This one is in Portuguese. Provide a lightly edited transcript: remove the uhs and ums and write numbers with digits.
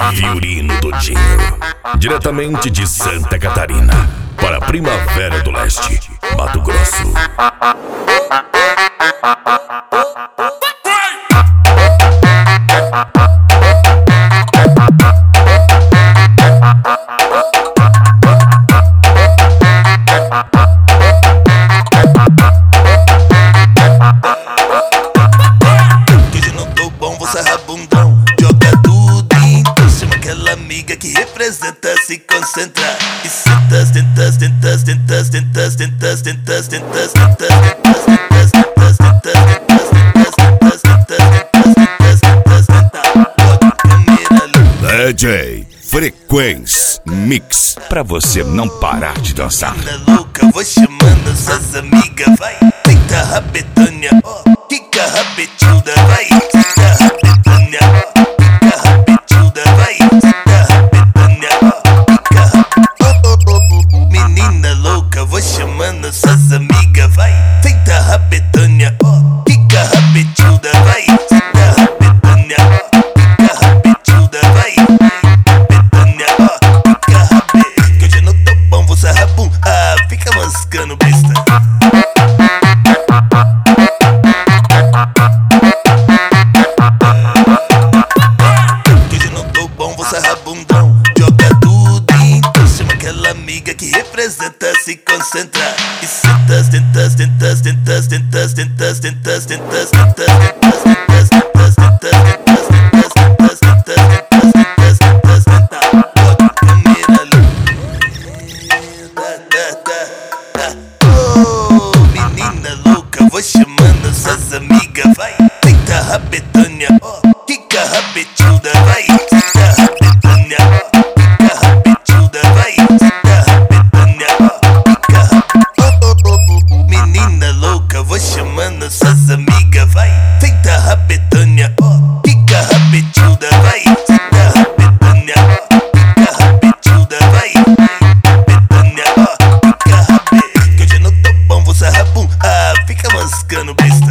Violino Dodinho, diretamente de Santa Catarina, para a Primavera do Leste, Mato Grosso. Amiga que representa, se concentra e senta, tentas, tentas, tentas, tentas, tentas, tentas, tentas, tentas, DJ Frequência Mix, pra você não parar de dançar. Louca, vou chamando suas amigas, vai. Tenta rabetânia, quica rabetilda, vai. Tenta rabetânia, quica rabetilda, vai. Menina louca, vou chamando suas amigas, vai. Tenta rabetânia, quica rabetilda, vai. Tenta rabetânia, quica rabetilda, vai. Rabetânia, quica rabe. Que hoje eu não tô bom, vou sarrabum. Ah, fica mascando besta. Que hoje eu não tô bom, vou sarrabundão. Joga tudo então, chama aquela amiga que representa, se concentra e sentas, tentas, tentas, tentas, tentas, tentas, tentas, tentas, tentas, tentas, tentas, tentas, tentas, tentas, tentas, tentas, tentas, bota a câmera lenta. Oh, menina louca, vou chamando suas amigas, vai. Tenta rabetânia, quica rabetilda, vai. Tenta rabetânia, quica rabetilda, vai. Tenta rabetânia, quica rabe. Menina louca, vou chamando suas amigas, vai. Tenta rabetânia,